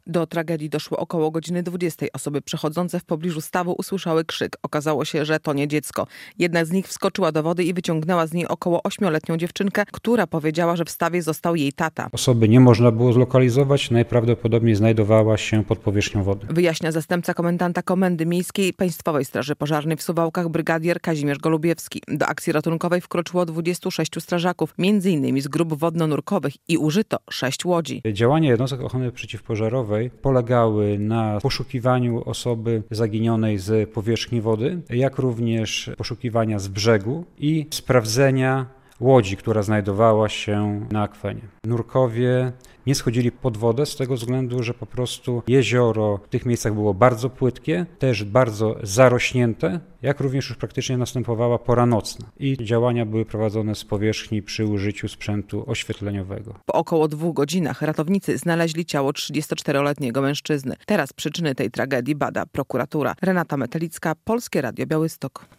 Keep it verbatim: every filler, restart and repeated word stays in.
Do tragedii doszło około godziny dwudziestej. Osoby przechodzące w pobliżu stawu usłyszały krzyk. Okazało się, że to nie dziecko. Jedna z nich wskoczyła do wody i wyciągnęła z niej około ośmioletnią dziewczynkę, która powiedziała, że w stawie został jej tata. Osoby nie można było zlokalizować, najprawdopodobniej znajdowała się pod powierzchnią wody. Wyjaśnia zastępca komendanta Komendy Miejskiej Państwowej Straży Pożarnej w Suwałkach brygadier Kazimierz Golubiewski. Do akcji ratunkowej wkroczyło dwudziestu sześciu strażaków, między innymi z grup wodno-nurkowych, i użyto sześć łodzi. Działania jednostek ochrony przeciwpożarowej polegały na poszukiwaniu osoby zaginionej z powierzchni wody, jak również poszukiwania z brzegu i sprawdzenia łodzi, która znajdowała się na akwenie. Nurkowie nie schodzili pod wodę z tego względu, że po prostu jezioro w tych miejscach było bardzo płytkie, też bardzo zarośnięte, jak również już praktycznie następowała pora nocna i działania były prowadzone z powierzchni przy użyciu sprzętu oświetleniowego. Po około dwóch godzinach ratownicy znaleźli ciało trzydziestoczteroletniego mężczyzny. Teraz przyczyny tej tragedii bada prokuratura. Renata Metelicka, Polskie Radio Białystok.